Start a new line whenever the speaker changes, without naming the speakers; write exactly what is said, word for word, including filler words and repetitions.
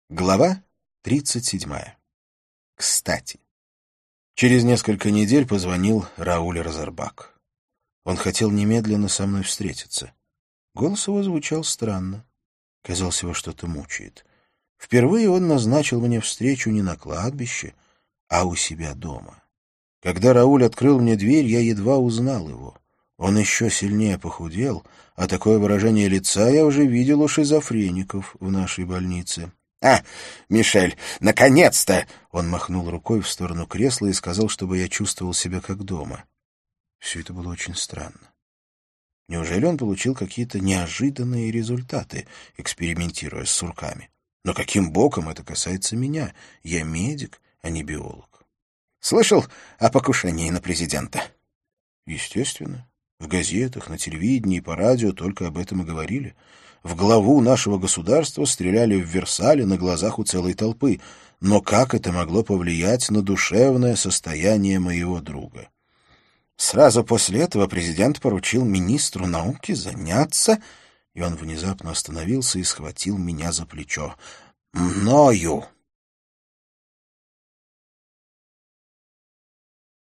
Глава тридцать седьмая. Кстати. Через несколько недель позвонил Рауль Розербак. Он хотел немедленно со мной встретиться. Голос его звучал странно. Казалось, его что-то мучает. Впервые он назначил мне встречу не на кладбище, а у себя дома. Когда Рауль открыл мне дверь, я едва узнал его. Он еще сильнее похудел, а такое выражение лица я уже видел у шизофреников в нашей больнице. «А, Мишель, наконец-то!» Он махнул рукой в сторону кресла и сказал, чтобы я чувствовал себя как дома. Все это было очень странно. Неужели он получил какие-то неожиданные результаты, экспериментируя с сурками? Но каким боком это касается меня? Я медик, а не биолог. «Слышал о покушении на президента?» «Естественно. В газетах, на телевидении и по радио только об этом и говорили. В главу нашего государства стреляли в Версале на глазах у целой толпы. Но как это могло повлиять на душевное состояние моего друга? Сразу после этого президент поручил министру науки заняться...» И он внезапно остановился и схватил меня за плечо. «Мною!»